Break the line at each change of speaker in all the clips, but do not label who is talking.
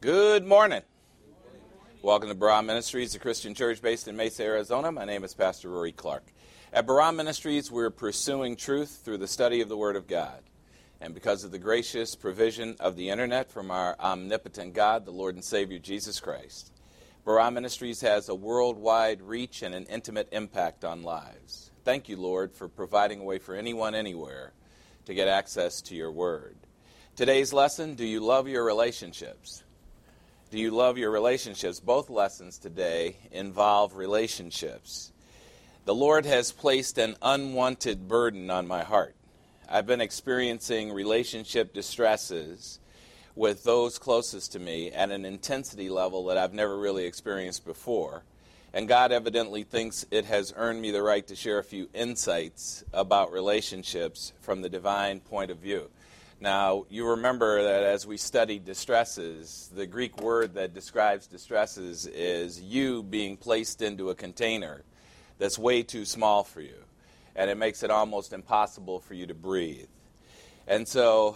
Good morning. Welcome to Barah Ministries, a Christian church based in Mesa, Arizona. My name is Pastor Rory Clark. At Barah Ministries, we're pursuing truth through the study of the Word of God. And because of the gracious provision of the internet from our omnipotent God, the Lord and Savior Jesus Christ, Barah Ministries has a worldwide reach and an intimate impact on lives. Thank you, Lord, for providing a way for anyone, anywhere, to get access to your Word. Today's lesson, do you love your relationships? Do you love your relationships? Both lessons today involve relationships. The Lord has placed an unwanted burden on my heart. I've been experiencing relationship distresses with those closest to me at an intensity level that I've never really experienced before. And God evidently thinks it has earned me the right to share a few insights about relationships from the divine point of view. Now, you remember that as we studied distresses, the Greek word that describes distresses is you being placed into a container that's way too small for you, and it makes it almost impossible for you to breathe. And so,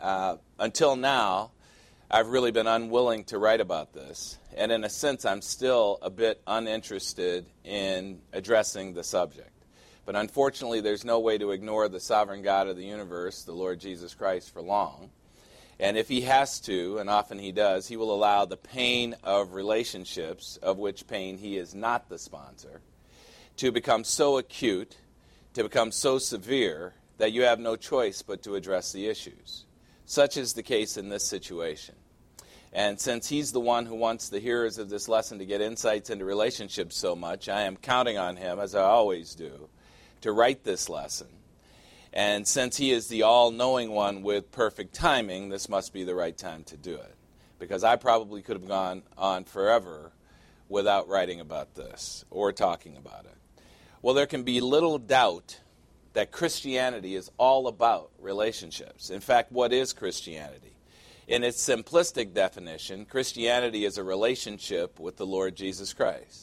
until now, I've really been unwilling to write about this, and in a sense, I'm still a bit uninterested in addressing the subject. But unfortunately, there's no way to ignore the sovereign God of the universe, the Lord Jesus Christ, for long. And if he has to, and often he does, he will allow the pain of relationships, of which pain he is not the sponsor, to become so acute, to become so severe, that you have no choice but to address the issues. Such is the case in this situation. And since he's the one who wants the hearers of this lesson to get insights into relationships so much, I am counting on him, as I always do, to write this lesson. And since he is the all-knowing one with perfect timing, this must be the right time to do it. Because I probably could have gone on forever without writing about this or talking about it. Well, there can be little doubt that Christianity is all about relationships. In fact, what is Christianity? In its simplistic definition, Christianity is a relationship with the Lord Jesus Christ.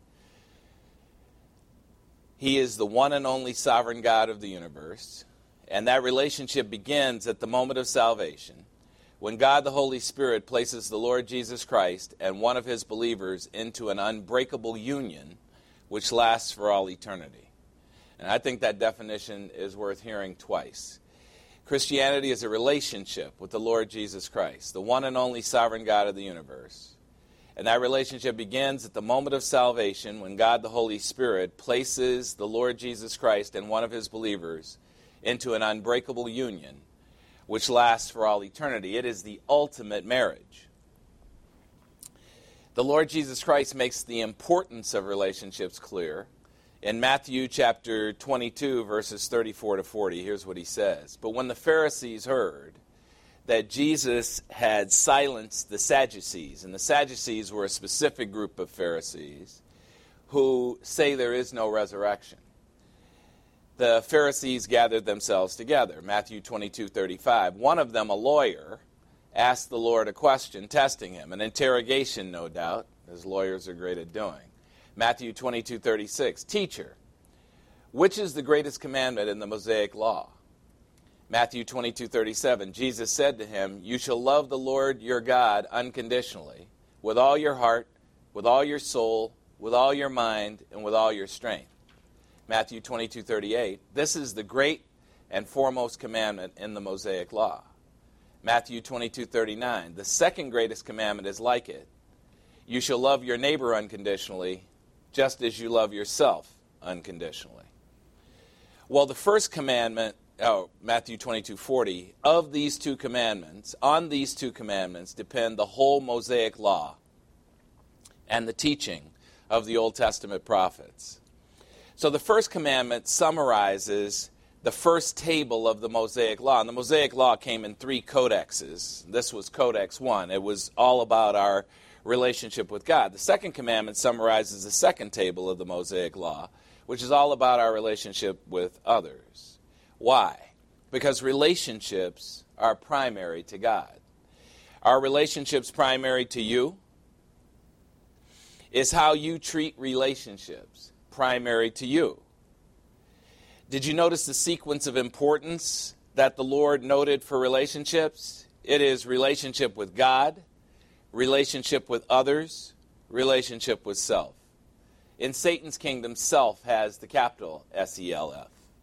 He is the one and only sovereign God of the universe, and that relationship begins at the moment of salvation, when God the Holy Spirit places the Lord Jesus Christ and one of his believers into an unbreakable union which lasts for all eternity. And I think that definition is worth hearing twice. Christianity is a relationship with the Lord Jesus Christ, the one and only sovereign God of the universe. And that relationship begins at the moment of salvation when God the Holy Spirit places the Lord Jesus Christ and one of his believers into an unbreakable union which lasts for all eternity. It is the ultimate marriage. The Lord Jesus Christ makes the importance of relationships clear. In Matthew chapter 22, verses 34 to 40, here's what he says. But when the Pharisees heard that Jesus had silenced the Sadducees, and the Sadducees were a specific group of Pharisees who say there is no resurrection, the Pharisees gathered themselves together. Matthew 22:35. One of them, a lawyer, asked the Lord a question, testing him, an interrogation, no doubt, as lawyers are great at doing. Matthew 22:36. Teacher, which is the greatest commandment in the Mosaic law? Matthew 22:37, Jesus said to him, you shall love the Lord your God unconditionally, with all your heart, with all your soul, with all your mind, and with all your strength. Matthew 22:38, this is the great and foremost commandment in the Mosaic law. Matthew 22:39, the second greatest commandment is like it. You shall love your neighbor unconditionally, just as you love yourself unconditionally. Well, the first commandment, Matthew 22:40, of these two commandments, on these two commandments depend the whole Mosaic law and the teaching of the Old Testament prophets. So the first commandment summarizes the first table of the Mosaic law. And the Mosaic law came in 3 codexes. This was Codex 1. It was all about our relationship with God. The second commandment summarizes the second table of the Mosaic law, which is all about our relationship with others. Why? Because relationships are primary to God. Are relationships primary to you? Is how you treat relationships primary to you? Did you notice the sequence of importance that the Lord noted for relationships? It is relationship with God, relationship with others, relationship with self. In Satan's kingdom, self has the capital S-E-L-F.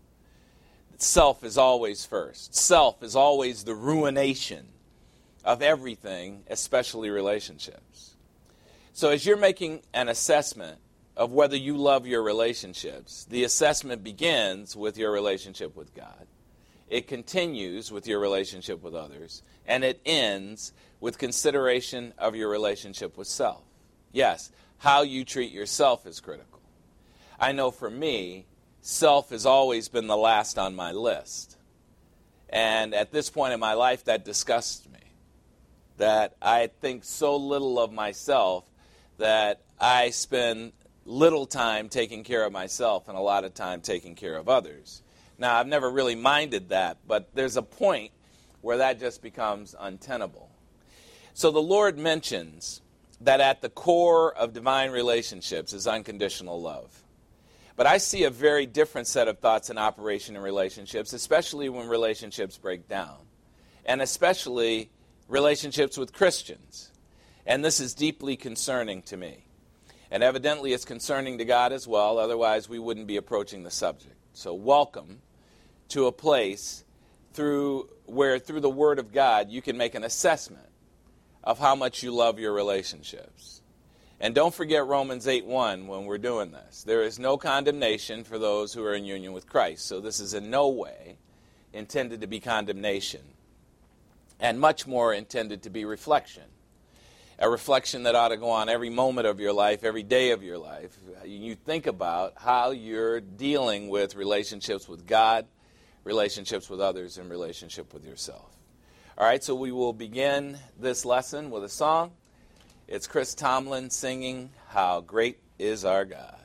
Self is always first. Self is always the ruination of everything, especially relationships. So as you're making an assessment of whether you love your relationships, the assessment begins with your relationship with God. It continues with your relationship with others, and it ends with consideration of your relationship with self. Yes, how you treat yourself is critical. I know for me, self has always been the last on my list. And at this point in my life, that disgusts me. That I think so little of myself that I spend little time taking care of myself and a lot of time taking care of others. Now, I've never really minded that, but there's a point where that just becomes untenable. So the Lord mentions that at the core of divine relationships is unconditional love. But I see a very different set of thoughts in operation in relationships, especially when relationships break down, and especially relationships with Christians. And this is deeply concerning to me. And evidently it's concerning to God as well, otherwise we wouldn't be approaching the subject. So welcome to a place where through the Word of God you can make an assessment of how much you love your relationships. And don't forget Romans 8:1 when we're doing this. There is no condemnation for those who are in union with Christ. So this is in no way intended to be condemnation, and much more intended to be reflection. A reflection that ought to go on every moment of your life, every day of your life. You think about how you're dealing with relationships with God, relationships with others, and relationship with yourself. All right, so we will begin this lesson with a song. It's Chris Tomlin singing, "How Great Is Our God."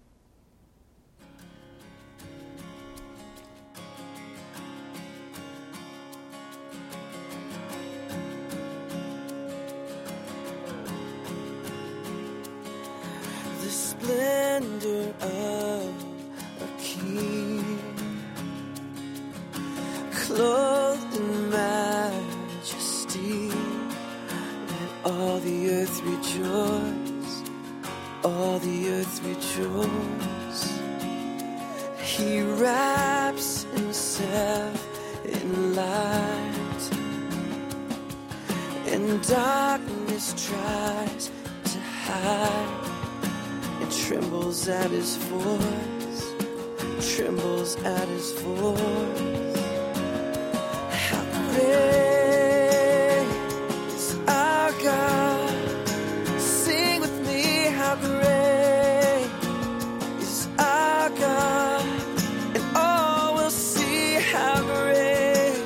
The splendor of a king, clothed in majesty, let all the earth rejoice, all the earth rejoice. He wraps himself in light, and darkness tries to hide. It trembles at his voice, trembles at his voice. How great is our God? Sing with me, how great is our God? And all will see how great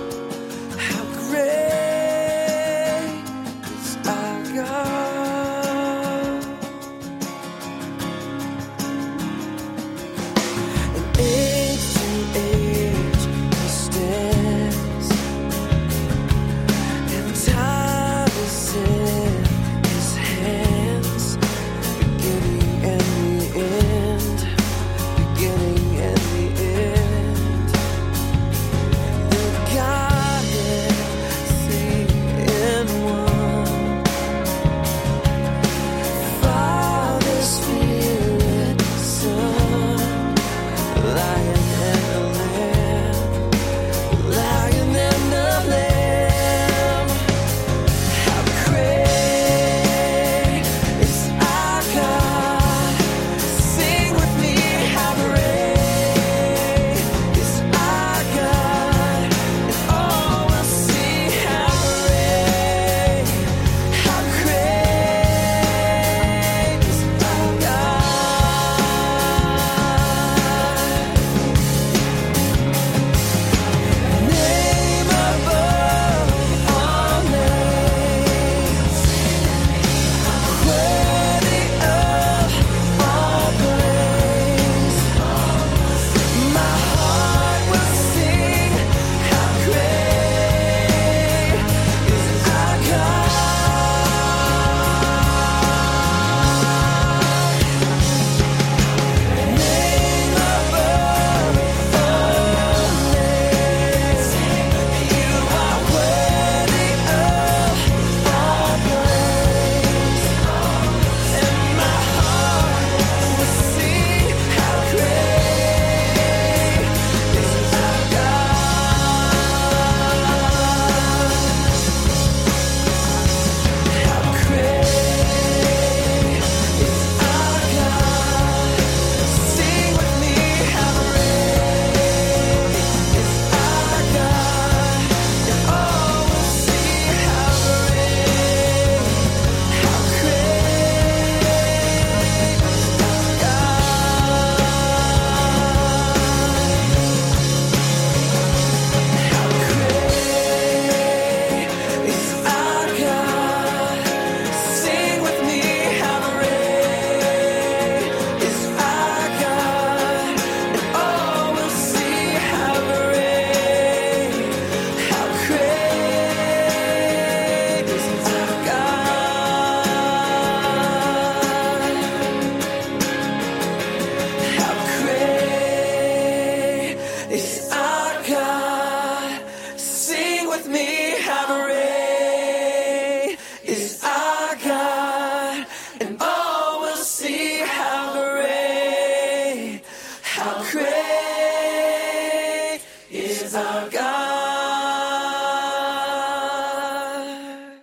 is our God. Age to age, is our God.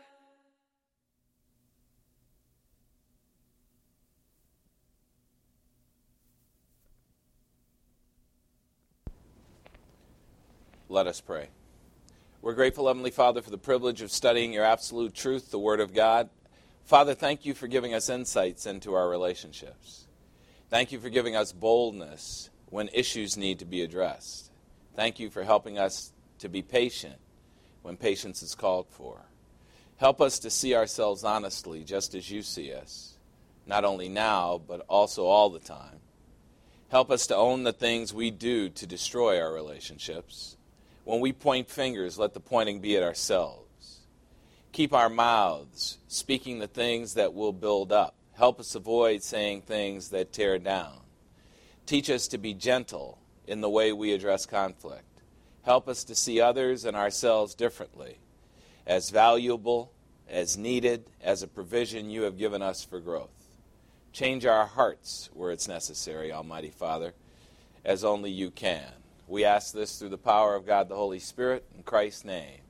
Let us pray. We're grateful, Heavenly Father, for the privilege of studying your absolute truth, the Word of God. Father, thank you for giving us insights into our relationships. Thank you for giving us boldness when issues need to be addressed. Thank you for helping us to be patient when patience is called for. Help us to see ourselves honestly, just as you see us, not only now, but also all the time. Help us to own the things we do to destroy our relationships. When we point fingers, let the pointing be at ourselves. Keep our mouths speaking the things that will build up. Help us avoid saying things that tear down. Teach us to be gentle in the way we address conflict. Help us to see others and ourselves differently, as valuable, as needed, as a provision you have given us for growth. Change our hearts where it's necessary, Almighty Father, as only you can. We ask this through the power of God the Holy Spirit, in Christ's name.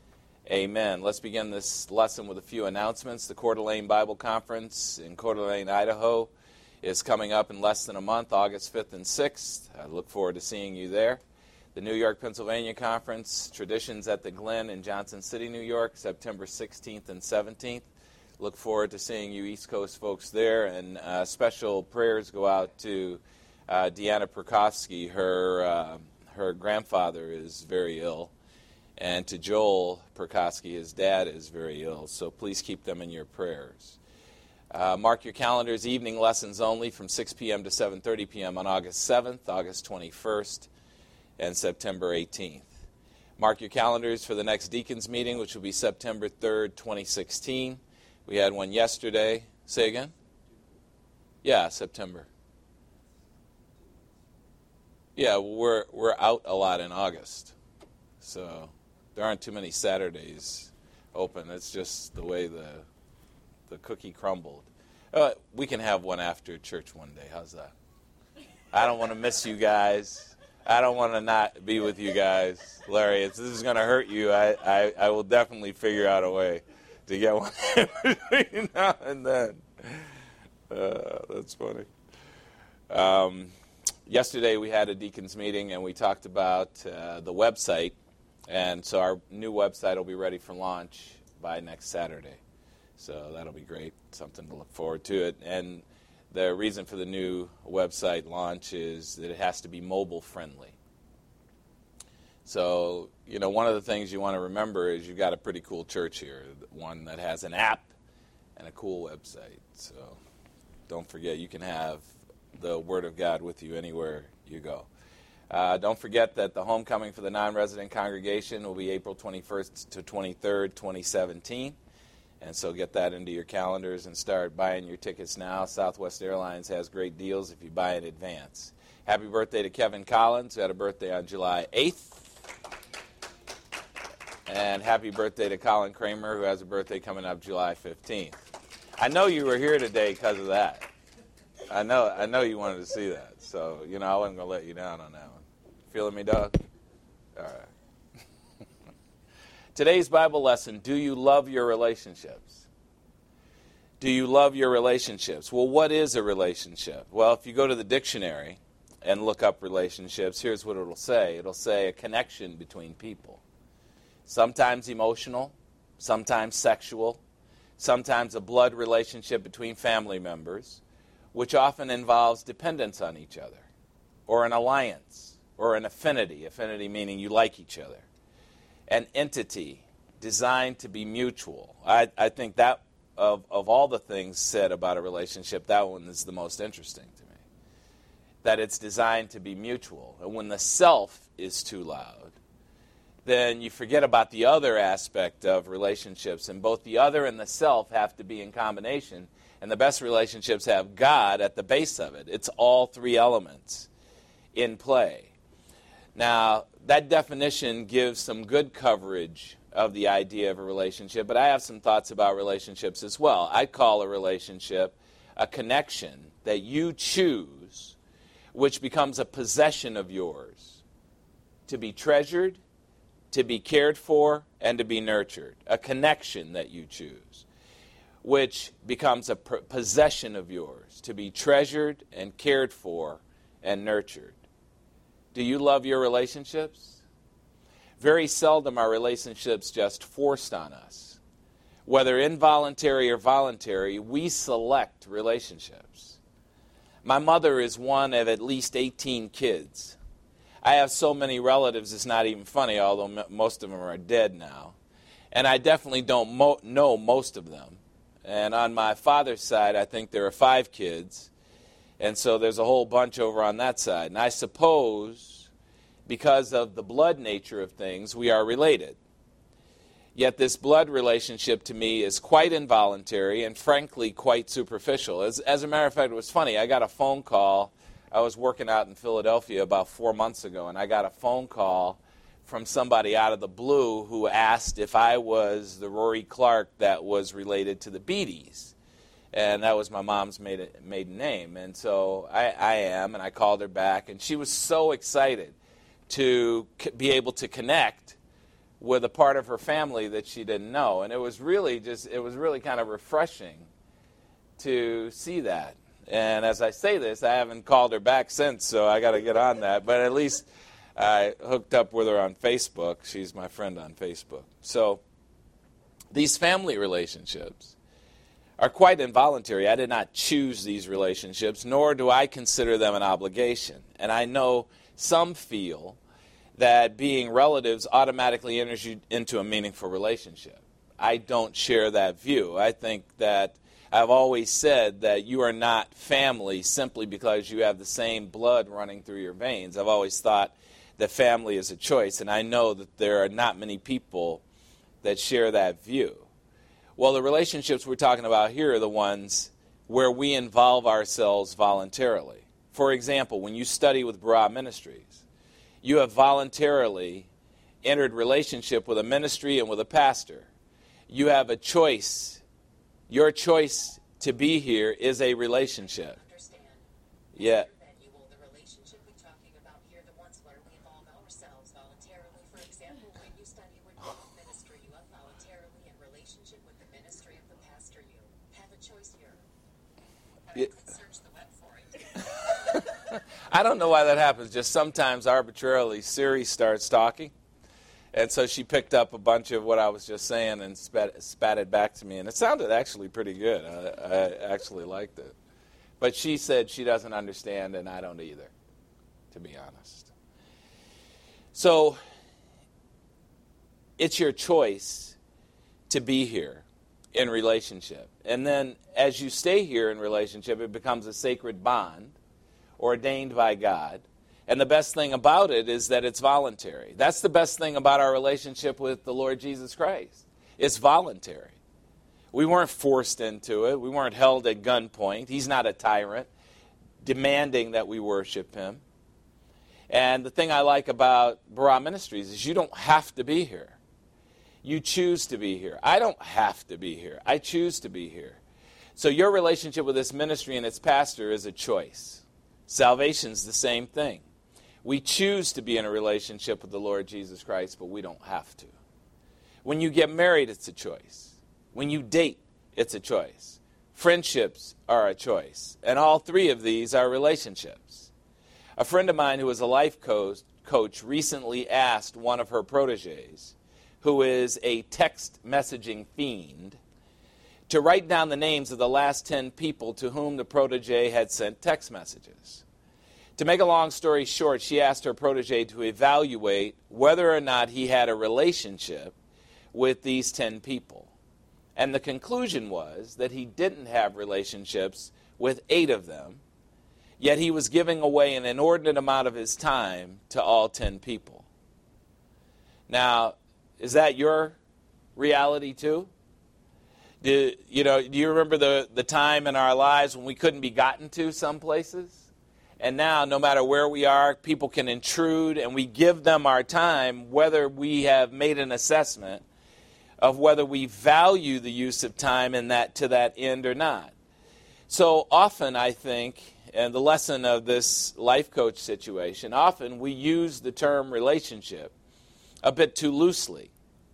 Amen. Let's begin this lesson with a few announcements. The Coeur d'Alene Bible Conference in Coeur d'Alene, Idaho is coming up in less than a month, August 5th and 6th. I look forward to seeing you there. The New York, Pennsylvania Conference, Traditions at the Glen in Johnson City, New York, September 16th and 17th. Look forward to seeing you East Coast folks there. And special prayers go out to Deanna Prokofsky. Her grandfather is very ill. And to Joel Prokofsky, his dad is very ill, so please keep them in your prayers. Mark your calendars, evening lessons only from 6 p.m. to 7:30 p.m. on August 7th, August 21st, and September 18th. Mark your calendars for the next deacons meeting, which will be September 3rd, 2016. We had one yesterday. Say again? Yeah, September. Yeah, we're out a lot in August, so there aren't too many Saturdays open. It's just the way the cookie crumbled. We can have one after church one day. How's that? I don't want to miss you guys. I don't want to not be with you guys. Larry, this is going to hurt you. I will definitely figure out a way to get one between now and then. That's funny. Yesterday we had a deacons meeting and we talked about the website. And so our new website will be ready for launch by next Saturday. So that'll be great, something to look forward to it. And the reason for the new website launch is that it has to be mobile friendly. So, one of the things you want to remember is you've got a pretty cool church here, one that has an app and a cool website. So don't forget, you can have the Word of God with you anywhere you go. Don't forget that the homecoming for the non-resident congregation will be April 21st to 23rd, 2017. And so get that into your calendars and start buying your tickets now. Southwest Airlines has great deals if you buy in advance. Happy birthday to Kevin Collins, who had a birthday on July 8th. And happy birthday to Colin Kramer, who has a birthday coming up July 15th. I know you were here today because of that. I know you wanted to see that. So, I wasn't going to let you down on that one. Feeling me, dog? All right. Today's Bible lesson, do you love your relationships? Do you love your relationships? Well, what is a relationship? Well, if you go to the dictionary and look up relationships, here's what it'll say. It'll say a connection between people. Sometimes emotional, sometimes sexual, sometimes a blood relationship between family members, which often involves dependence on each other, or an alliance, or an affinity meaning you like each other. An entity designed to be mutual. I think that of all the things said about a relationship, that one is the most interesting to me. That it's designed to be mutual. And when the self is too loud, then you forget about the other aspect of relationships. And both the other and the self have to be in combination. And the best relationships have God at the base of it. It's all three elements in play. Now, that definition gives some good coverage of the idea of a relationship, but I have some thoughts about relationships as well. I call a relationship a connection that you choose, which becomes a possession of yours. to be treasured, to be cared for, and to be nurtured. A connection that you choose, which becomes a possession of yours, to be treasured and cared for and nurtured. Do you love your relationships? Very seldom are relationships just forced on us. Whether involuntary or voluntary, we select relationships. My mother is one of at least 18 kids. I have so many relatives, it's not even funny, although most of them are dead now. And I definitely don't know most of them. And on my father's side, I think there are 5 kids. And so there's a whole bunch over on that side. And I suppose, because of the blood nature of things, we are related. Yet this blood relationship to me is quite involuntary and frankly quite superficial. As a matter of fact, it was funny. I got a phone call. I was working out in Philadelphia about 4 months ago, and I got a phone call from somebody out of the blue who asked if I was the Rory Clark that was related to the Beatties. And that was my mom's maiden name. And so I am, and I called her back, and she was so excited to be able to connect with a part of her family that she didn't know. And it was really kind of refreshing to see that. And as I say this, I haven't called her back since, so I got to get on that. But at least I hooked up with her on Facebook. She's my friend on Facebook. So these family relationships are quite involuntary. I did not choose these relationships, nor do I consider them an obligation. And I know some feel that being relatives automatically enters you into a meaningful relationship. I don't share that view. I think that I've always said that you are not family simply because you have the same blood running through your veins. I've always thought that family is a choice, and I know that there are not many people that share that view. Well, the relationships we're talking about here are the ones where we involve ourselves voluntarily. For example, when you study with Barah Ministries, you have voluntarily entered relationship with a ministry and with a pastor. You have a choice. Your choice to be here is a relationship.
Understand.
Yeah.
The relationship we're talking about here, the ones where we involve ourselves voluntarily. For example, when you study with youth ministry, you are voluntarily in relationship with the ministry of the pastor. You have a choice here. I could search the web for it.
I don't know why that happens. Just sometimes arbitrarily Siri starts talking. And so she picked up a bunch of what I was just saying and spat it back to me. And it sounded actually pretty good. I actually liked it. But she said she doesn't understand, and I don't either, to be honest. So it's your choice to be here in relationship. And then as you stay here in relationship, it becomes a sacred bond ordained by God. And the best thing about it is that it's voluntary. That's the best thing about our relationship with the Lord Jesus Christ. It's voluntary. We weren't forced into it. We weren't held at gunpoint. He's not a tyrant demanding that we worship him. And the thing I like about Barah Ministries is you don't have to be here. You choose to be here. I don't have to be here. I choose to be here. So your relationship with this ministry and its pastor is a choice. Salvation's the same thing. We choose to be in a relationship with the Lord Jesus Christ, but we don't have to. When you get married, it's a choice. When you date, it's a choice. Friendships are a choice. And all 3 of these are relationships. A friend of mine who is a life coach recently asked one of her proteges, who is a text messaging fiend, to write down the names of the last 10 people to whom the protege had sent text messages. To make a long story short, she asked her protege to evaluate whether or not he had a relationship with these 10 people. And the conclusion was that he didn't have relationships with 8 of them, yet he was giving away an inordinate amount of his time to all 10 people. Now, is that your reality too? Do you remember the time in our lives when we couldn't be gotten to some places? And now, no matter where we are, people can intrude, and we give them our time, whether we have made an assessment of whether we value the use of time in that to that end or not. So often, I think, and the lesson of this life coach situation, often we use the term relationship a bit too loosely.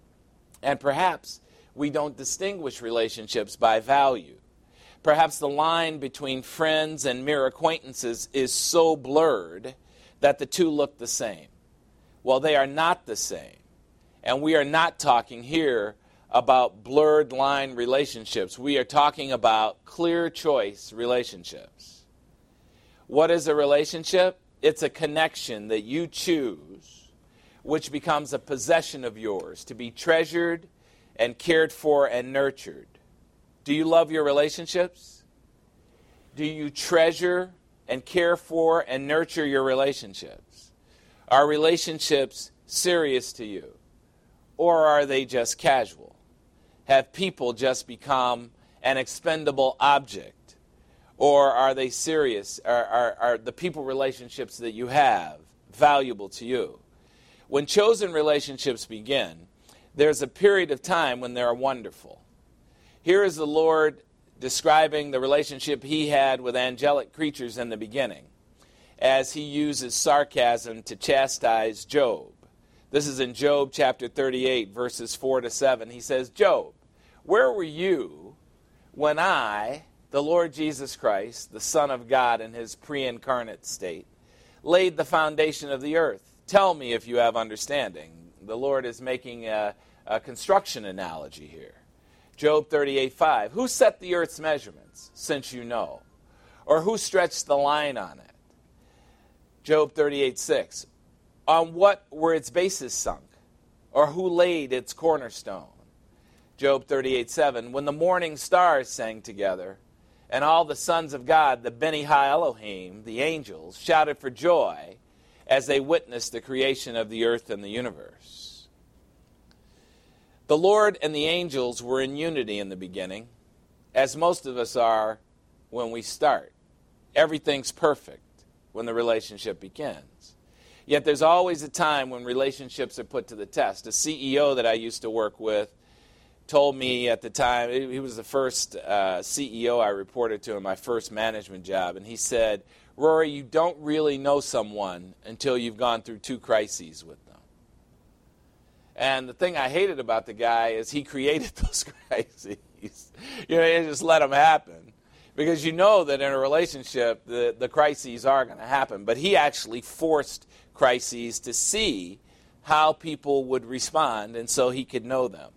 And perhaps we don't distinguish relationships by value. Perhaps the line between friends and mere acquaintances is so blurred that the two look the same. Well, they are not the same. And we are not talking here about blurred line relationships. We are talking about clear choice relationships. What is a relationship? It's a connection that you choose, which becomes a possession of yours, to be treasured and cared for and nurtured. Do you love your relationships? Do you treasure and care for and nurture your relationships? Are relationships serious to you? Or are they just casual? Have people just become an expendable object? Or are they serious? Are the people relationships that you have valuable to you? When chosen relationships begin, there's a period of time when they're wonderful. Here is the Lord describing the relationship he had with angelic creatures in the beginning, as he uses sarcasm to chastise Job. This is in Job chapter 38, verses 4 to 7. He says, Job, where were you when I, the Lord Jesus Christ, the Son of God in his pre-incarnate state, laid the foundation of the earth? Tell me if you have understanding. The Lord is making a construction analogy here. Job 38:5. Who set the earth's measurements, since you know? Or who stretched the line on it? Job 38:6. On what were its bases sunk? Or who laid its cornerstone? Job 38:7. When the morning stars sang together, and all the sons of God, the Beni Ha Elohim, the angels, shouted for joy as they witnessed the creation of the earth and the universe. The Lord and the angels were in unity in the beginning, as most of us are when we start. Everything's perfect when the relationship begins. Yet there's always a time when relationships are put to the test. A CEO that I used to work with told me at the time, he was the first CEO I reported to in my first management job, and he said, Rory, you don't really know someone until you've gone through 2 crises with them. And the thing I hated about the guy is he created those crises. He just let them happen. Because you know that in a relationship, the crises are going to happen. But he actually forced crises to see how people would respond, and so he could know them.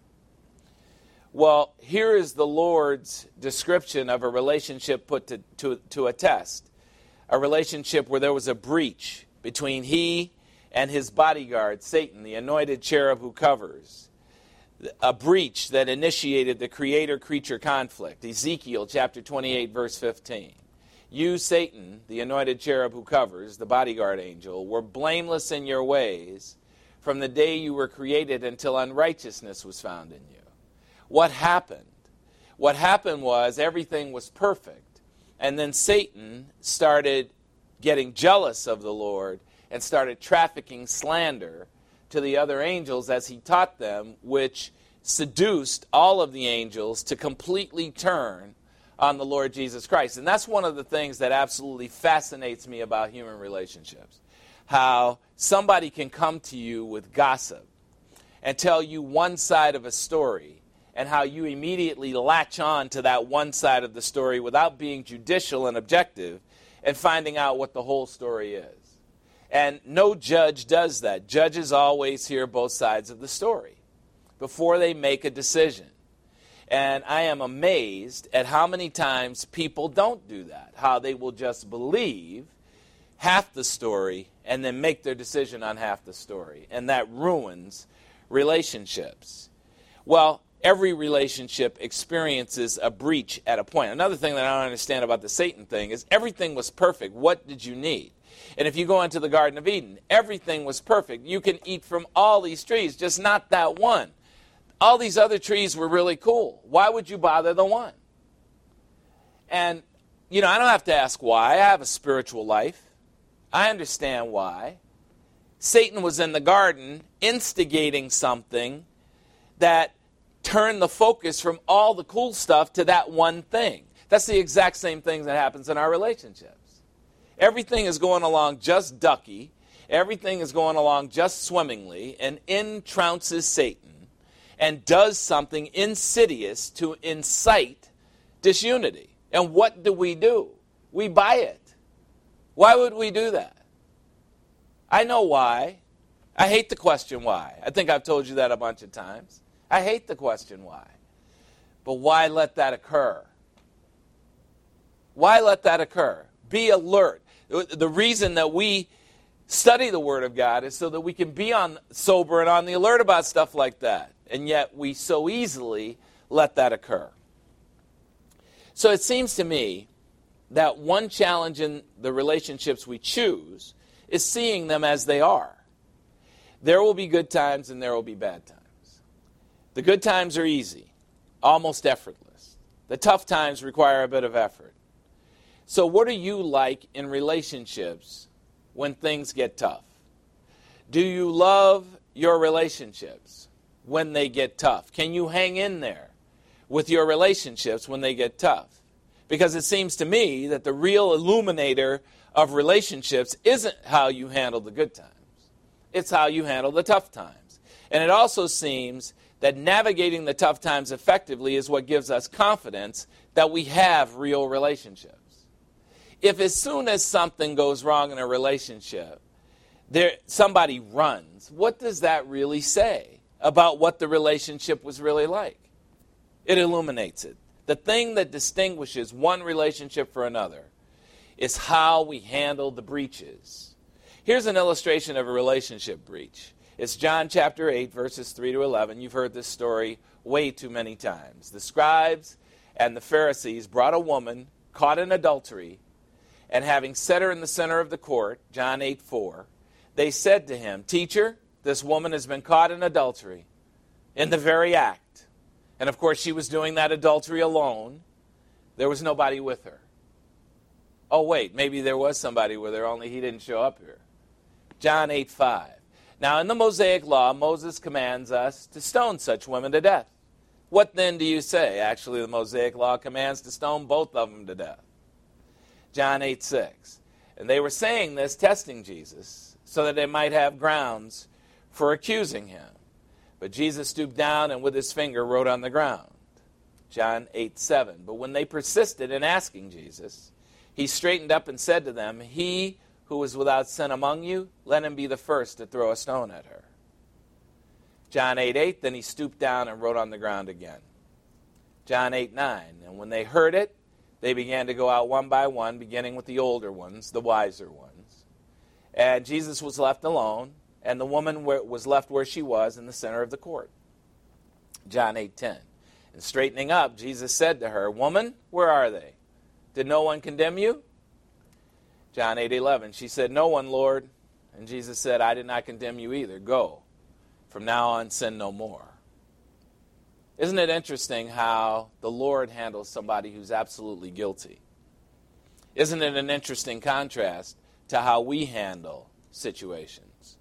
Well, here is the Lord's description of a relationship put to a test. A relationship where there was a breach between he and his bodyguard, Satan, the anointed cherub who covers. A breach that initiated the creator-creature conflict. Ezekiel chapter 28, verse 15. You, Satan, the anointed cherub who covers, the bodyguard angel, were blameless in your ways from the day you were created until unrighteousness was found in you. What happened? What happened was everything was perfect. And then Satan started getting jealous of the Lord and started trafficking slander to the other angels as he taught them, which seduced all of the angels to completely turn on the Lord Jesus Christ. And that's one of the things that absolutely fascinates me about human relationships. How somebody can come to you with gossip and tell you one side of a story, and how you immediately latch on to that one side of the story without being judicial and objective and finding out what the whole story is. And no judge does that. Judges always hear both sides of the story before they make a decision. And I am amazed at how many times people don't do that, how they will just believe half the story and then make their decision on half the story. And that ruins relationships. Well, every relationship experiences a breach at a point. Another thing that I don't understand about the Satan thing is everything was perfect. What did you need? And if you go into the Garden of Eden, everything was perfect. You can eat from all these trees, just not that one. All these other trees were really cool. Why would you bother the one? And, I don't have to ask why. I have a spiritual life. I understand why. Satan was in the garden instigating something that turned the focus from all the cool stuff to that one thing. That's the exact same thing that happens in our relationships. Everything is going along just ducky. Everything is going along just swimmingly. And in trounces Satan and does something insidious to incite disunity. And what do? We buy it. Why would we do that? I know why. I hate the question why. I think I've told you that a bunch of times. I hate the question why. But why let that occur? Why let that occur? Be alert. The reason that we study the Word of God is so that we can be sober and on the alert about stuff like that. And yet we so easily let that occur. So it seems to me that one challenge in the relationships we choose is seeing them as they are. There will be good times and there will be bad times. The good times are easy, almost effortless. The tough times require a bit of effort. So what are you like in relationships when things get tough? Do you love your relationships when they get tough? Can you hang in there with your relationships when they get tough? Because it seems to me that the real illuminator of relationships isn't how you handle the good times. It's how you handle the tough times. And it also seems that navigating the tough times effectively is what gives us confidence that we have real relationships. If as soon as something goes wrong in a relationship, somebody runs, what does that really say about what the relationship was really like? It illuminates it. The thing that distinguishes one relationship from another is how we handle the breaches. Here's an illustration of a relationship breach. It's John chapter 8, verses 3 to 11. You've heard this story way too many times. The scribes and the Pharisees brought a woman caught in adultery, and having set her in the center of the court, John 8:4, they said to him, "Teacher, this woman has been caught in adultery, in the very act." And of course, she was doing that adultery alone. There was nobody with her. Oh, wait, maybe there was somebody with her, only he didn't show up here. John 8:5. Now, in the Mosaic law, Moses commands us to stone such women to death. What then do you say? Actually, the Mosaic law commands to stone both of them to death. John 8:6. And they were saying this, testing Jesus, so that they might have grounds for accusing him. But Jesus stooped down and with his finger wrote on the ground. John 8:7. But when they persisted in asking Jesus, he straightened up and said to them, "He who is without sin among you, let him be the first to throw a stone at her." John 8:8. Then he stooped down and wrote on the ground again. John 8:9. And when they heard it, they began to go out one by one, beginning with the older ones, the wiser ones. And Jesus was left alone, and the woman was left where she was in the center of the court. John 8:10. And straightening up, Jesus said to her, "Woman, where are they? Did no one condemn you?" John 8:11. She said, "No one, Lord." And Jesus said, "I did not condemn you either. Go. From now on, sin no more." Isn't it interesting how the Lord handles somebody who's absolutely guilty? Isn't it an interesting contrast to how we handle situations?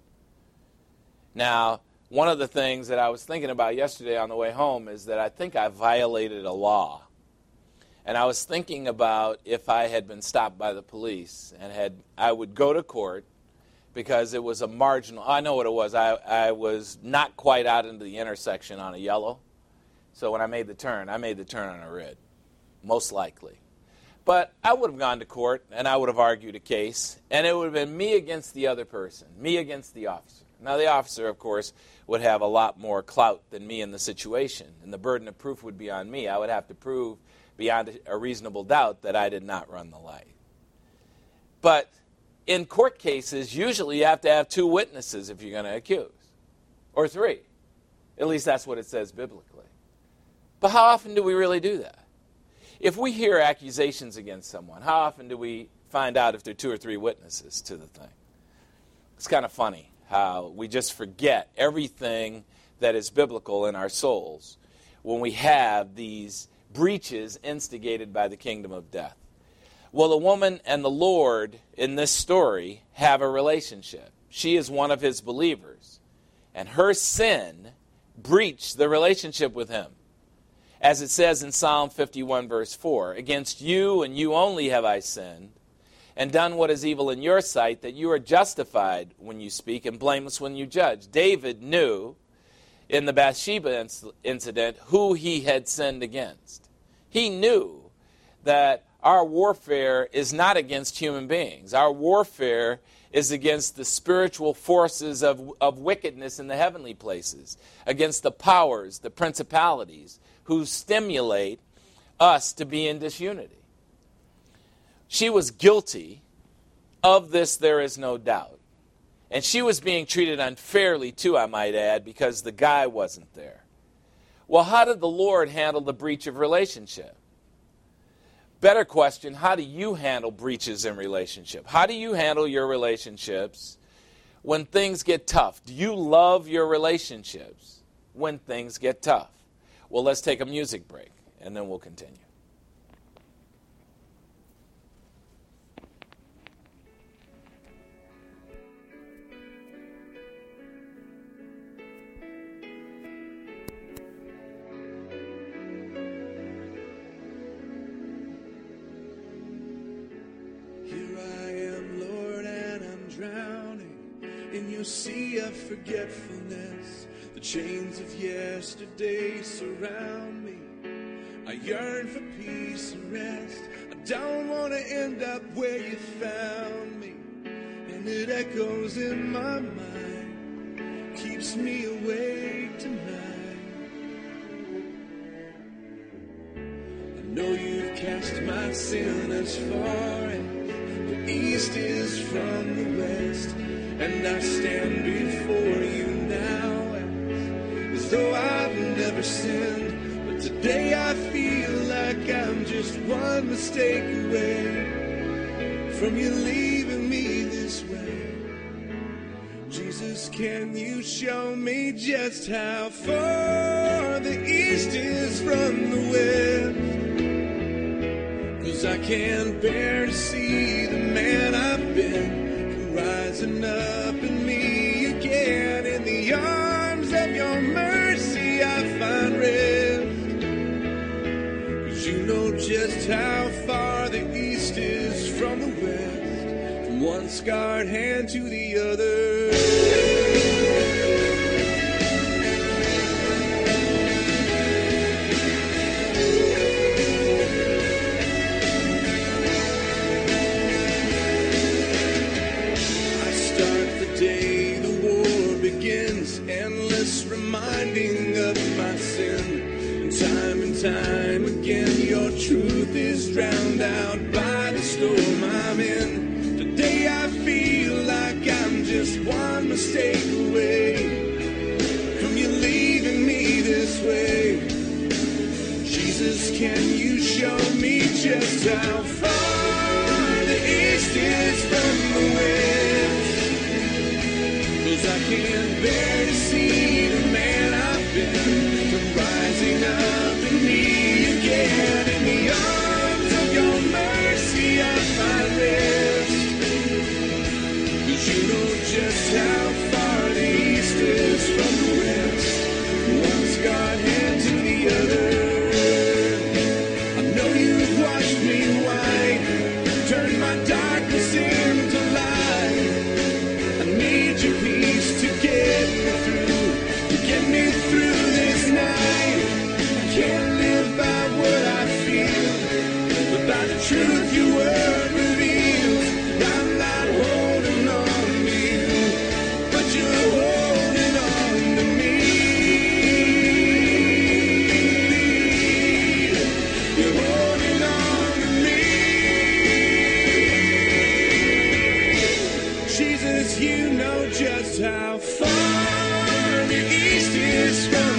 Now, one of the things that I was thinking about yesterday on the way home is that I think I violated a law. And I was thinking about if I had been stopped by the police and I would go to court because it was a marginal, I know what it was, I was not quite out into the intersection on a yellow. So when I made the turn on a red, most likely. But I would have gone to court, and I would have argued a case, and it would have been me against the other person, me against the officer. Now, the officer, of course, would have a lot more clout than me in the situation, and the burden of proof would be on me. I would have to prove beyond a reasonable doubt that I did not run the light. But in court cases, usually you have to have 2 witnesses if you're going to accuse, or 3. At least that's what it says biblically. But how often do we really do that? If we hear accusations against someone, how often do we find out if there are 2 or 3 witnesses to the thing? It's kind of funny how we just forget everything that is biblical in our souls when we have these breaches instigated by the kingdom of death. Well, the woman and the Lord in this story have a relationship. She is one of his believers, and her sin breached the relationship with him. As it says in Psalm 51, verse 4, "Against you and you only have I sinned, and done what is evil in your sight, that you are justified when you speak and blameless when you judge. David knew in the Bathsheba incident who he had sinned against. He knew that our warfare is not against human beings. Our warfare is against the spiritual forces of wickedness in the heavenly places, against the powers, the principalities, who stimulate us to be in disunity. She was guilty of this, there is no doubt. And she was being treated unfairly too, I might add, because the guy wasn't there. Well, how did the Lord handle the breach of relationship? Better question, how do you handle breaches in relationship? How do you handle your relationships when things get tough? Do you love your relationships when things get tough? Well, let's take a music break, and then we'll continue.
Sea of forgetfulness, the chains of yesterday surround me. I yearn for peace and rest. I don't want to end up where you found me. And it echoes in my mind, keeps me awake tonight. I know you've cast my sin as far as the east is from the west. And I stand before you now as though I've never sinned. But today I feel like I'm just one mistake away from you leaving me this way. Jesus, can you show me just how far the east is from the west? 'Cause I can't bear to see the man I've been rising up in me again. In the arms of your mercy I find rest. 'Cause you know just how far the east is from the west, from one scarred hand to the other. Reminding of my sin, and time again your truth is drowned out by the storm I'm in. Today I feel like I'm just one mistake away from you leaving me this way. Jesus, can you show me just how far the east is from the west? 'Cause I can't bear to see the man I've been from rising up in me again. In the arms of your mercy I find rest. 'Cause you know just how far the east is from the west, one scarred hand to the other. I know you've washed me white, turned my darkness into light. I need your peace to get me through this night. I can't live by what I feel, but by the truth your word reveals. I'm not holding on to you, but you're holding on to me. You're holding on to me. Jesus, you know just how far the east is from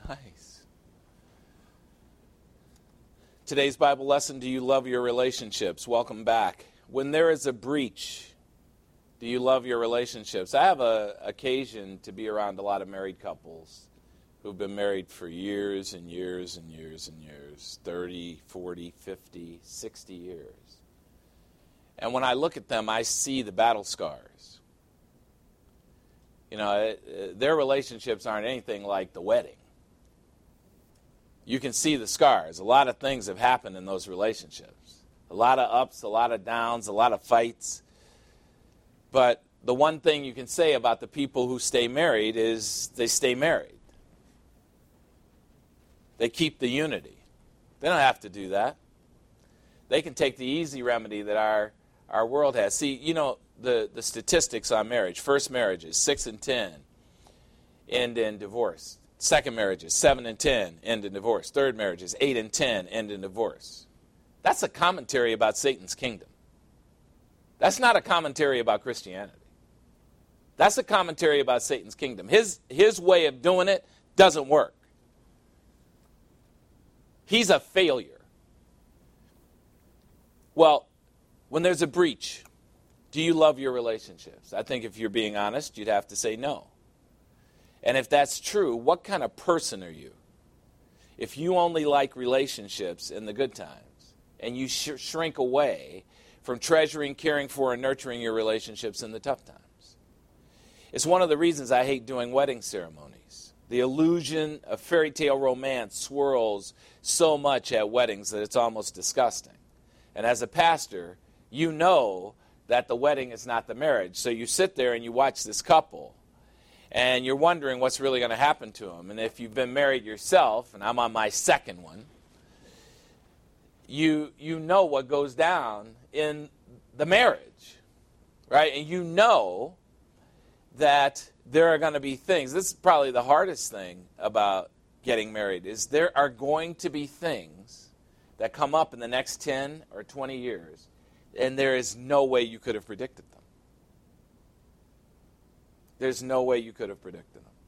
Nice. Today's Bible lesson, do you love your relationships? Welcome back. When there is a breach, do you love your relationships? I have an occasion to be around a lot of married couples who've been married for years and years and years and years, 30, 40, 50, 60 years. And when I look at them, I see the battle scars. You know, their relationships aren't anything like the wedding. You can see the scars. A lot of things have happened in those relationships. A lot of ups, a lot of downs, a lot of fights. But the one thing you can say about the people who stay married is they stay married. They keep the unity. They don't have to do that. They can take the easy remedy that our world has. See, you know, the statistics on marriage. First marriages, 6 and 10 end in divorce. Second marriages, 7 and 10 end in divorce. Third marriages, 8 and 10 end in divorce. That's a commentary about Satan's kingdom. That's not a commentary about Christianity. That's a commentary about Satan's kingdom. His way of doing it doesn't work. He's a failure. Well, when there's a breach, do you love your relationships? I think if you're being honest, you'd have to say no. And if that's true, what kind of person are you? If you only like relationships in the good times, and you shrink away from treasuring, caring for, and nurturing your relationships in the tough times. It's one of the reasons I hate doing wedding ceremonies. The illusion of fairy tale romance swirls so much at weddings that it's almost disgusting. And as a pastor, you know that the wedding is not the marriage. So you sit there and you watch this couple, and you're wondering what's really going to happen to them. And if you've been married yourself, and I'm on my second one, you know what goes down in the marriage, right? And you know that there are going to be things. This is probably the hardest thing about getting married, is there are going to be things that come up in the next 10 or 20 years, and there is no way you could have predicted them. There's no way you could have predicted them.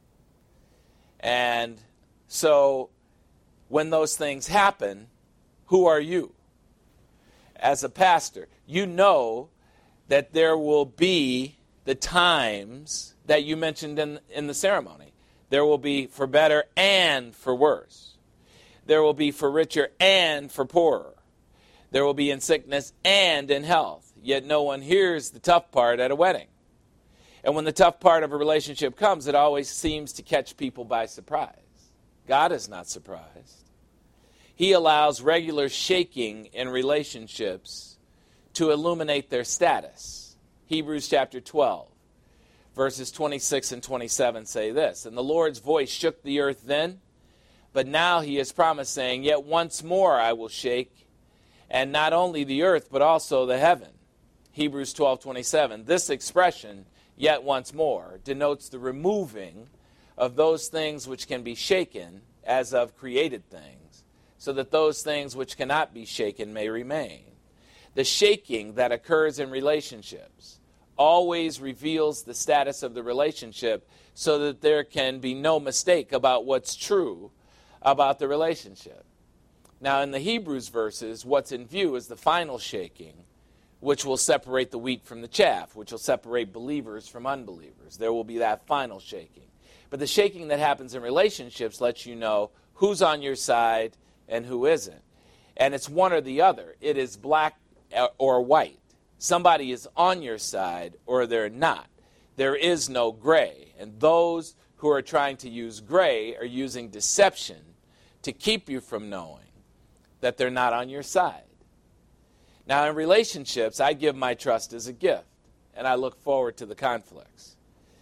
And so when those things happen, who are you? As a pastor, you know that there will be the times that you mentioned in the ceremony. There will be for better and for worse. There will be for richer and for poorer. There will be in sickness and in health. Yet no one hears the tough part at a wedding. And when the tough part of a relationship comes, it always seems to catch people by surprise. God is not surprised. He allows regular shaking in relationships to illuminate their status. Hebrews chapter 12, verses 26 and 27 say this, "And the Lord's voice shook the earth then, but now he has promised, saying, Yet once more I will shake, and not only the earth, but also the heaven." Hebrews 12:27. This expression, "yet once more," denotes the removing of those things which can be shaken as of created things, so that those things which cannot be shaken may remain. The shaking that occurs in relationships always reveals the status of the relationship so that there can be no mistake about what's true about the relationship. Now, in the Hebrews verses, what's in view is the final shaking, which will separate the wheat from the chaff, which will separate believers from unbelievers. There will be that final shaking. But the shaking that happens in relationships lets you know who's on your side and who isn't. And it's one or the other. It is black or white. Somebody is on your side or they're not. There is no gray. And those who are trying to use gray are using deception to keep you from knowing that they're not on your side. Now, in relationships, I give my trust as a gift, and I look forward to the conflicts.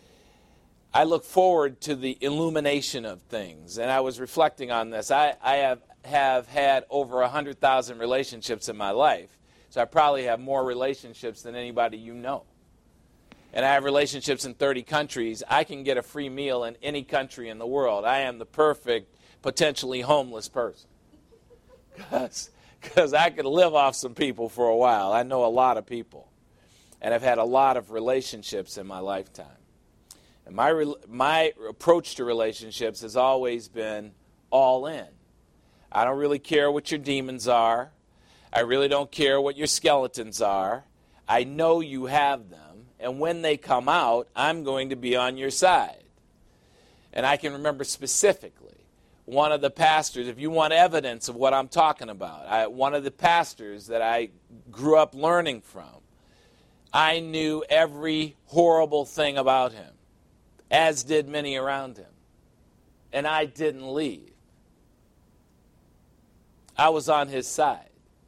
I look forward to the illumination of things, and I was reflecting on this. I have had over 100,000 relationships in my life, so I probably have more relationships than anybody you know. And I have relationships in 30 countries. I can get a free meal in any country in the world. I am the perfect, potentially homeless person. Because I could live off some people for a while. I know a lot of people. And I've had a lot of relationships in my lifetime. And my approach to relationships has always been all in. I don't really care what your demons are. I really don't care what your skeletons are. I know you have them, and when they come out, I'm going to be on your side. And I can remember specifically one of the pastors, if you want evidence of what I'm talking about, one of the pastors that I grew up learning from, I knew every horrible thing about him, as did many around him. And I didn't leave. I was on his side.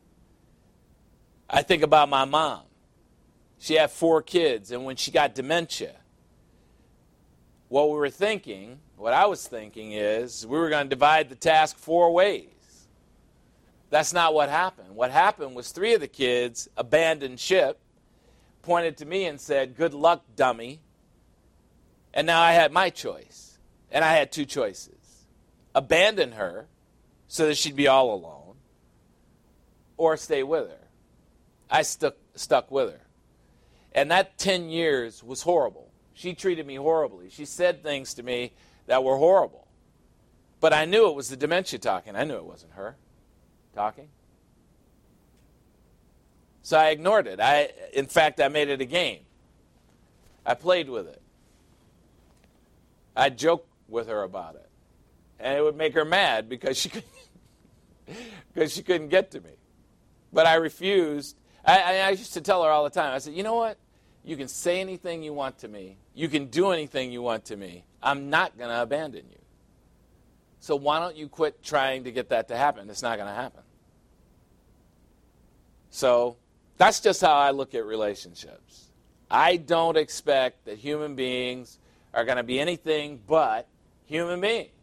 I think about my mom. She had 4 kids, and when she got dementia, what I was thinking is we were going to divide the task 4 ways. That's not what happened. What happened was 3 of the kids abandoned ship, pointed to me and said, "Good luck, dummy." And now I had my choice. And I had 2 choices. Abandon her so that she'd be all alone, or stay with her. I stuck with her. And that 10 years was horrible. She treated me horribly. She said things to me that were horrible. But I knew it was the dementia talking. I knew it wasn't her talking. So I ignored it. In fact, I made it a game. I played with it. I'd joke with her about it. And it would make her mad because she couldn't get to me. But I refused. I used to tell her all the time. I said, you know what? You can say anything you want to me. You can do anything you want to me. I'm not going to abandon you. So why don't you quit trying to get that to happen? It's not going to happen. So that's just how I look at relationships. I don't expect that human beings are going to be anything but human beings.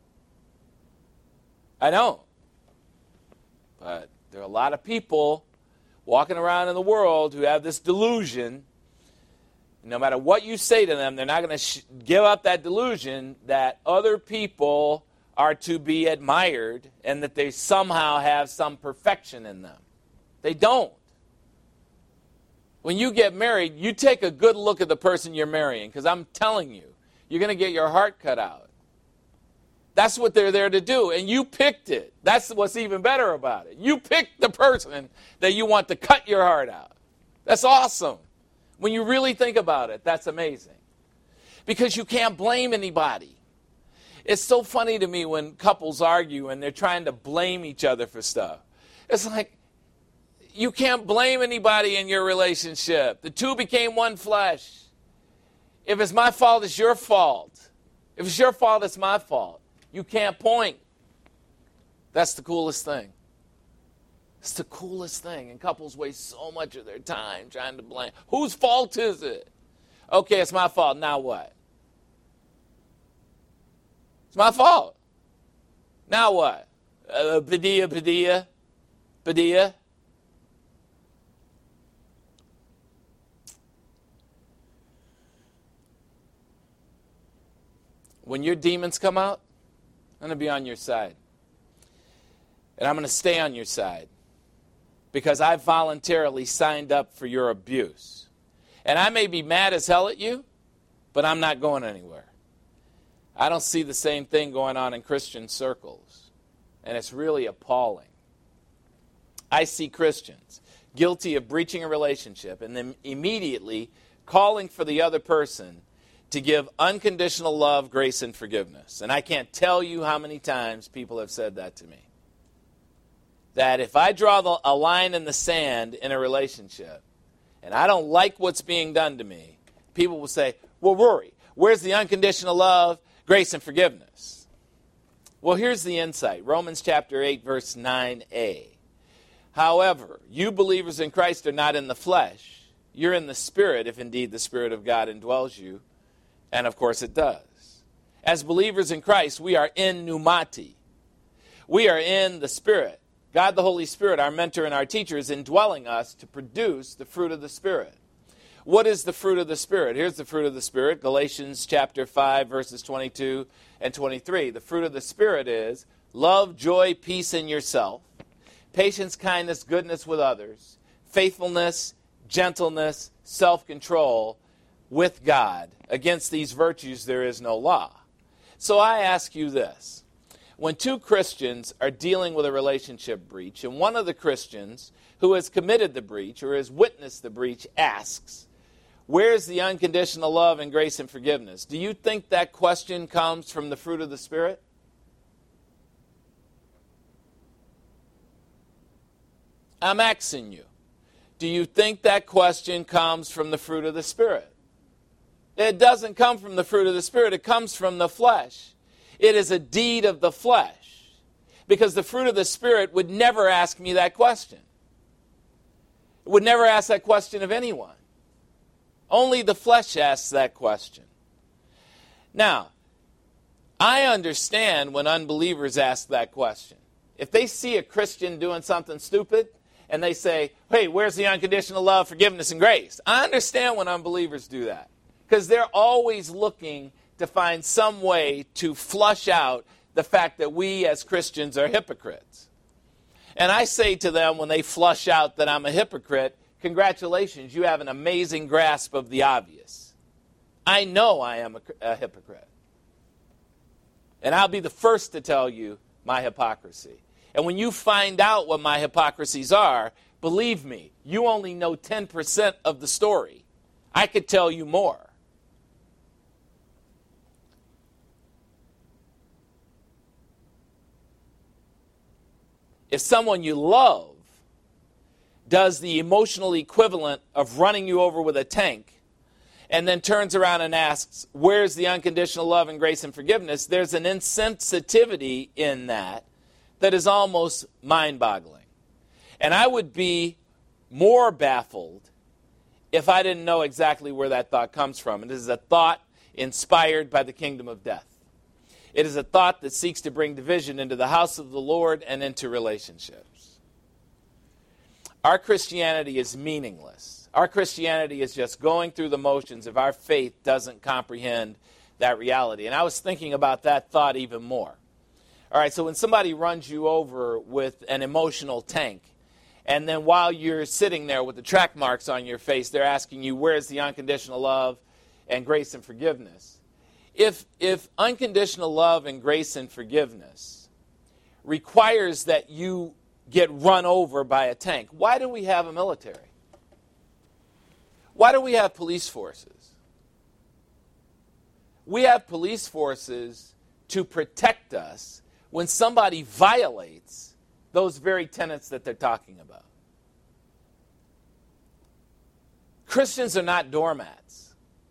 I don't. But there are a lot of people walking around in the world who have this delusion. No matter what you say to them, they're not going to give up that delusion that other people are to be admired and that they somehow have some perfection in them. They don't. When you get married, you take a good look at the person you're marrying, because I'm telling you, you're going to get your heart cut out. That's what they're there to do, and you picked it. That's what's even better about it. You picked the person that you want to cut your heart out. That's awesome. When you really think about it, that's amazing. Because you can't blame anybody. It's so funny to me when couples argue and they're trying to blame each other for stuff. It's like, you can't blame anybody in your relationship. The 2 became one flesh. If it's my fault, it's your fault. If it's your fault, it's my fault. You can't point. That's the coolest thing. It's the coolest thing. And couples waste so much of their time trying to blame. Whose fault is it? Okay, it's my fault. Now what? It's my fault. Now what? Padilla. When your demons come out, I'm going to be on your side. And I'm going to stay on your side. Because I voluntarily signed up for your abuse. And I may be mad as hell at you, but I'm not going anywhere. I don't see the same thing going on in Christian circles. And it's really appalling. I see Christians guilty of breaching a relationship and then immediately calling for the other person to give unconditional love, grace, and forgiveness. And I can't tell you how many times people have said that to me. That if I draw a line in the sand in a relationship, and I don't like what's being done to me, people will say, well, Rory, where's the unconditional love, grace, and forgiveness? Well, here's the insight. Romans chapter 8, verse 9a. However, you believers in Christ are not in the flesh. You're in the Spirit, if indeed the Spirit of God indwells you. And of course it does. As believers in Christ, we are in pneumati. We are in the Spirit. God the Holy Spirit, our mentor and our teacher, is indwelling us to produce the fruit of the Spirit. What is the fruit of the Spirit? Here's the fruit of the Spirit. Galatians chapter 5, verses 22 and 23. The fruit of the Spirit is love, joy, peace in yourself, patience, kindness, goodness with others, faithfulness, gentleness, self-control with God. Against these virtues there is no law. So I ask you this. when two Christians are dealing with a relationship breach, and one of the Christians who has committed the breach or has witnessed the breach asks, where's the unconditional love and grace and forgiveness? Do you think that question comes from the fruit of the Spirit? I'm asking you, do you think that question comes from the fruit of the Spirit? It doesn't come from the fruit of the Spirit. It comes from the flesh. It is a deed of the flesh. Because the fruit of the Spirit would never ask me that question. It would never ask that question of anyone. Only the flesh asks that question. Now, I understand when unbelievers ask that question. If they see a Christian doing something stupid, and they say, hey, where's the unconditional love, forgiveness, and grace? I understand when unbelievers do that. Because they're always looking to find some way to flush out the fact that we as Christians are hypocrites. And I say to them when they flush out that I'm a hypocrite, congratulations, you have an amazing grasp of the obvious. I know I am a hypocrite. And I'll be the first to tell you my hypocrisy. And when you find out what my hypocrisies are, believe me, you only know 10% of the story. I could tell you more. If someone you love does the emotional equivalent of running you over with a tank and then turns around and asks, where's the unconditional love and grace and forgiveness? There's an insensitivity in that is almost mind-boggling. And I would be more baffled if I didn't know exactly where that thought comes from. It is a thought inspired by the kingdom of death. It is a thought that seeks to bring division into the house of the Lord and into relationships. Our Christianity is meaningless. Our Christianity is just going through the motions if our faith doesn't comprehend that reality. And I was thinking about that thought even more. All right, so when somebody runs you over with an emotional tank, and then while you're sitting there with the track marks on your face, they're asking you, where's the unconditional love and grace and forgiveness? If unconditional love and grace and forgiveness requires that you get run over by a tank, why do we have a military? Why do we have police forces? We have police forces to protect us when somebody violates those very tenets that they're talking about. Christians are not doormats.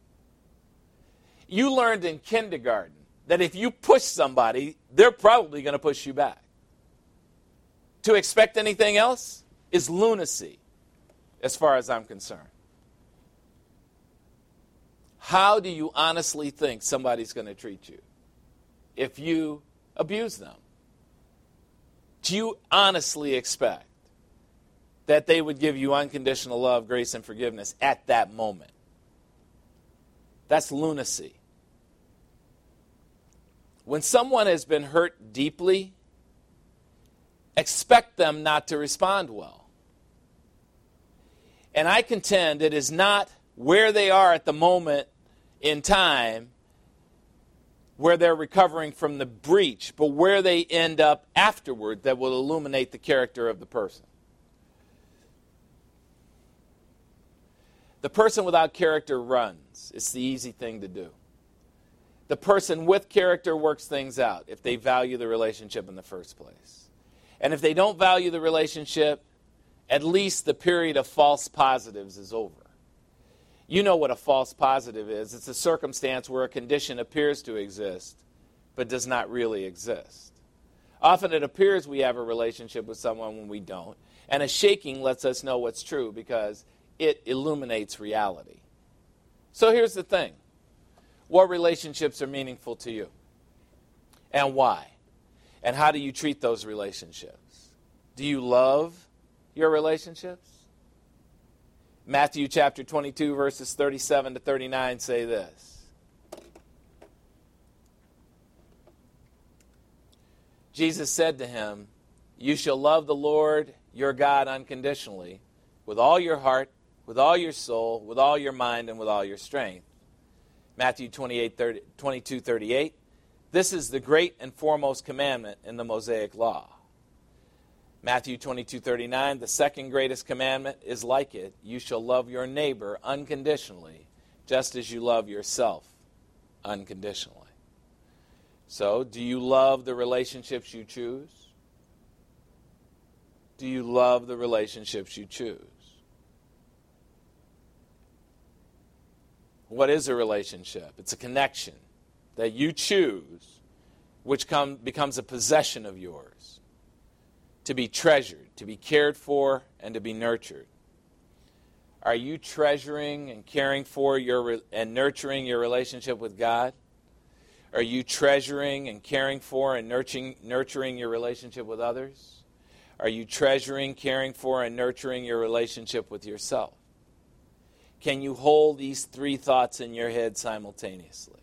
You learned in kindergarten that if you push somebody, they're probably going to push you back. To expect anything else is lunacy, as far as I'm concerned. How do you honestly think somebody's going to treat you if you abuse them? Do you honestly expect that they would give you unconditional love, grace, and forgiveness at that moment? That's lunacy. When someone has been hurt deeply, expect them not to respond well. And I contend it is not where they are at the moment in time where they're recovering from the breach, but where they end up afterward that will illuminate the character of the person. The person without character runs. It's the easy thing to do. The person with character works things out if they value the relationship in the first place. And if they don't value the relationship, at least the period of false positives is over. You know what a false positive is. It's a circumstance where a condition appears to exist, but does not really exist. Often it appears we have a relationship with someone when we don't. And a shaking lets us know what's true because it illuminates reality. So here's the thing. What relationships are meaningful to you? And why? And how do you treat those relationships? Do you love your relationships? Matthew chapter 22, verses 37 to 39 say this. Jesus said to him, you shall love the Lord your God unconditionally, with all your heart, with all your soul, with all your mind, and with all your strength. Matthew 22:38. This is the great and foremost commandment in the Mosaic Law. Matthew 22:39, the second greatest commandment is like it. You shall love your neighbor unconditionally, just as you love yourself unconditionally. So, do you love the relationships you choose? Do you love the relationships you choose? What is a relationship? It's a connection that you choose, which becomes a possession of yours, to be treasured, to be cared for, and to be nurtured. Are you treasuring and caring for and nurturing your relationship with God? Are you treasuring and caring for and nurturing your relationship with others? Are you treasuring, caring for, and nurturing your relationship with yourself? Can you hold these three thoughts in your head simultaneously?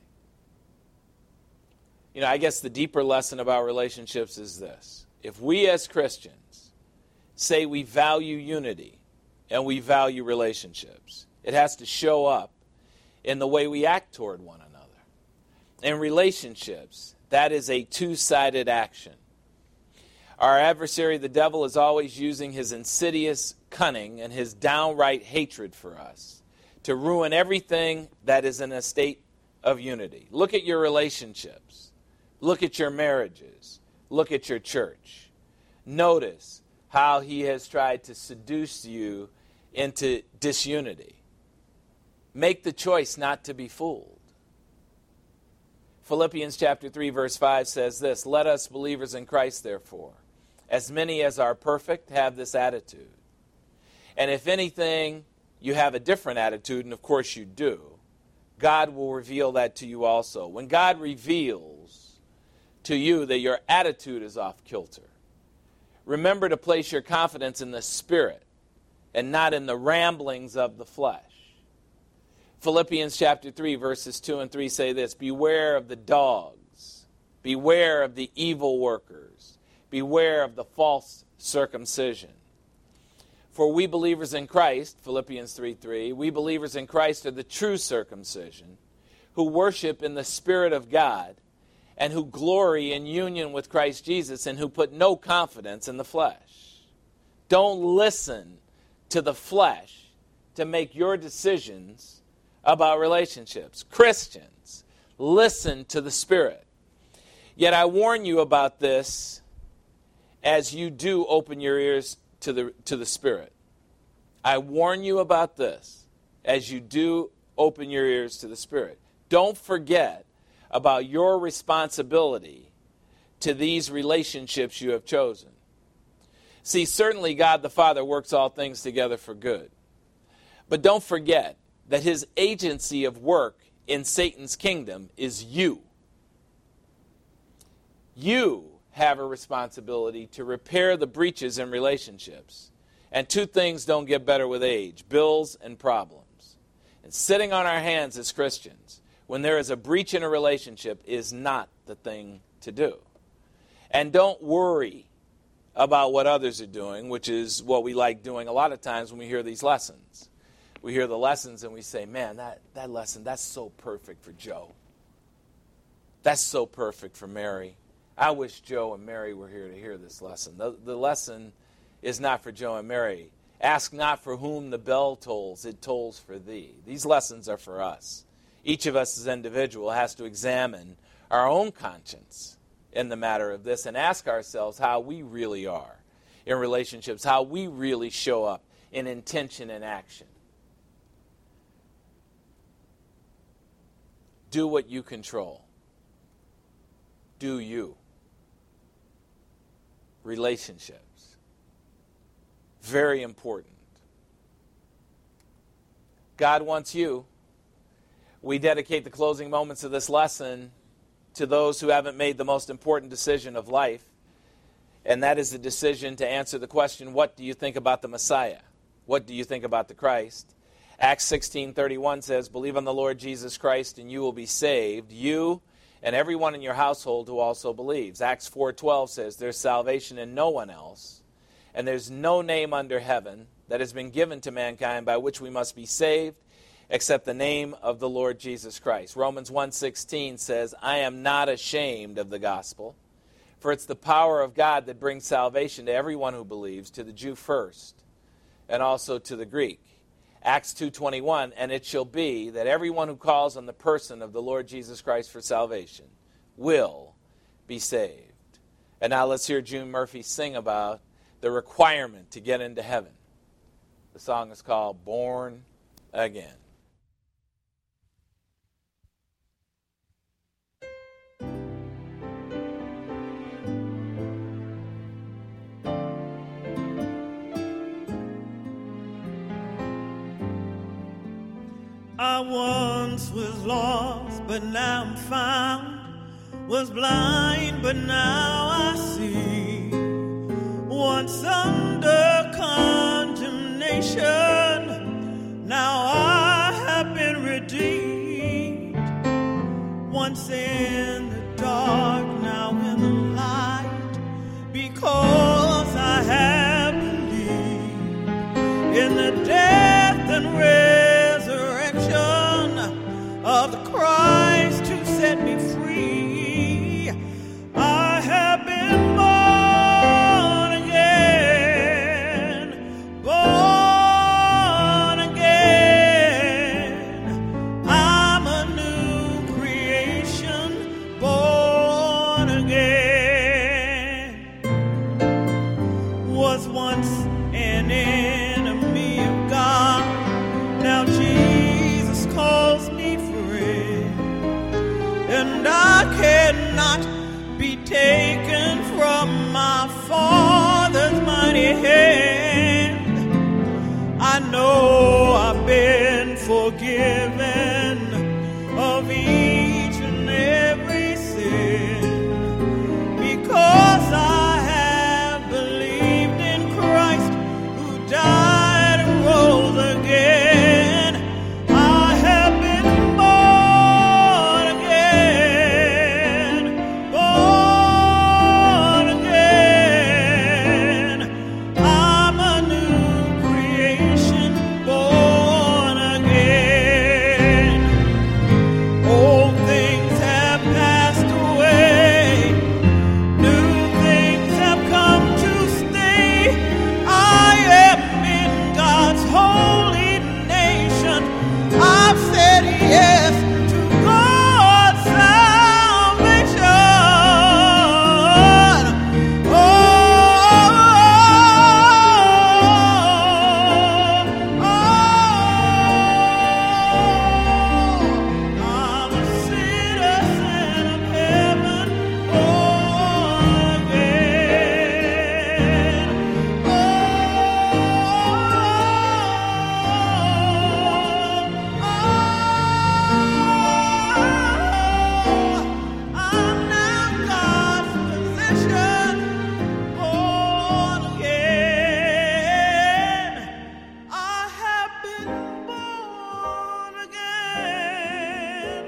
I guess the deeper lesson about relationships is this. If we as Christians say we value unity and we value relationships, it has to show up in the way we act toward one another. In relationships, that is a two-sided action. Our adversary, the devil, is always using his insidious cunning and his downright hatred for us to ruin everything that is in a state of unity. Look at your relationships. Look at your marriages. Look at your church. Notice how he has tried to seduce you into disunity. Make the choice not to be fooled. Philippians chapter 3, verse 5 says this, let us believers in Christ, therefore, as many as are perfect, have this attitude. And if anything, you have a different attitude, and of course you do, God will reveal that to you also. When God reveals to you that your attitude is off kilter, remember to place your confidence in the Spirit and not in the ramblings of the flesh. Philippians chapter 3, verses 2 and 3 say this, beware of the dogs, beware of the evil workers, beware of the false circumcision. For we believers in Christ, Philippians 3:3, we believers in Christ are the true circumcision, who worship in the Spirit of God, and who glory in union with Christ Jesus, and who put no confidence in the flesh. Don't listen to the flesh to make your decisions about relationships. Christians, listen to the Spirit. Yet I warn you about this as you do open your ears to the Spirit. I warn you about this as you do open your ears to the Spirit. Don't forget about your responsibility to these relationships you have chosen. See, certainly God the Father works all things together for good. But don't forget that his agency of work in Satan's kingdom is you. You have a responsibility to repair the breaches in relationships. And two things don't get better with age, bills and problems. And sitting on our hands as Christians, when there is a breach in a relationship, is not the thing to do. And don't worry about what others are doing, which is what we like doing a lot of times when we hear these lessons. We hear the lessons and we say, man, that lesson, that's so perfect for Joe. That's so perfect for Mary. I wish Joe and Mary were here to hear this lesson. The lesson is not for Joe and Mary. Ask not for whom the bell tolls, it tolls for thee. These lessons are for us. Each of us as an individual has to examine our own conscience in the matter of this and ask ourselves how we really are in relationships, how we really show up in intention and action. Do what you control. Do you. Relationships. Very important. God wants you. We dedicate the closing moments of this lesson to those who haven't made the most important decision of life, and that is the decision to answer the question, what do you think about the Messiah? What do you think about the Christ? Acts 16:31 says, believe on the Lord Jesus Christ and you will be saved, you and everyone in your household who also believes. Acts 4:12 says, there's salvation in no one else, and there's no name under heaven that has been given to mankind by which we must be saved, except the name of the Lord Jesus Christ. Romans 1:16 says, I am not ashamed of the gospel, for it's the power of God that brings salvation to everyone who believes, to the Jew first, and also to the Greek. Acts 2:21, and it shall be that everyone who calls on the person of the Lord Jesus Christ for salvation will be saved. And now let's hear June Murphy sing about the requirement to get into heaven. The song is called Born Again.
I once was lost, but now I'm found. Was blind, but now I see. Once under condemnation, now I have been redeemed. Once in the dark, now in the light, because I have believed in the death and resurrection of the Christ who set me free. I have been born again, born again. I'm a new creation, born again. Was once an enemy of God, now Jesus calls me friend, and I cannot be taken from my Father's mighty hand. I know I've been forgiven of each and every sin, because I have believed in Christ who died and rose again. I have been born again, born again. I'm a new creation, born again. Old things have passed away, new things have come to stay. I am in God's holy nation. I've said yes to God's salvation. Oh, I'm a citizen of heaven, born again. I'm now God's possession, born again. I have been born again,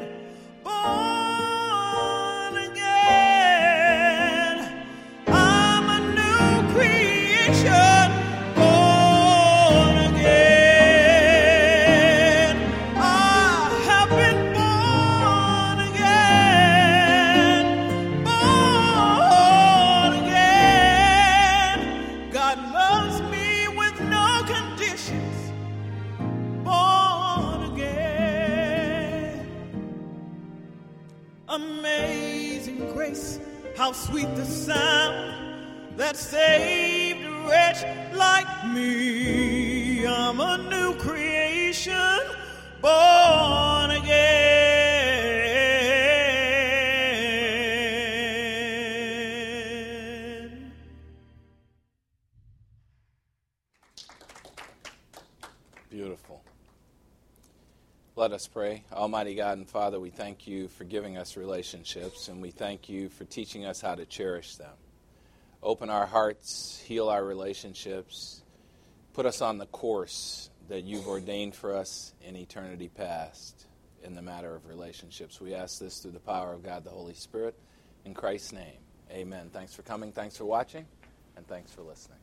born again. I'm a new creation, born again. I have been born again, born again. God loves me with no conditions, born again. Amazing grace, how sweet the sound that saved a wretch like me. I'm a new creation, born again.
Beautiful. Let us pray. Almighty God and Father, we thank you for giving us relationships, and we thank you for teaching us how to cherish them. Open our hearts, heal our relationships, put us on the course that you've ordained for us in eternity past in the matter of relationships. We ask this through the power of God the Holy Spirit. In Christ's name, amen. Thanks for coming, thanks for watching, and thanks for listening.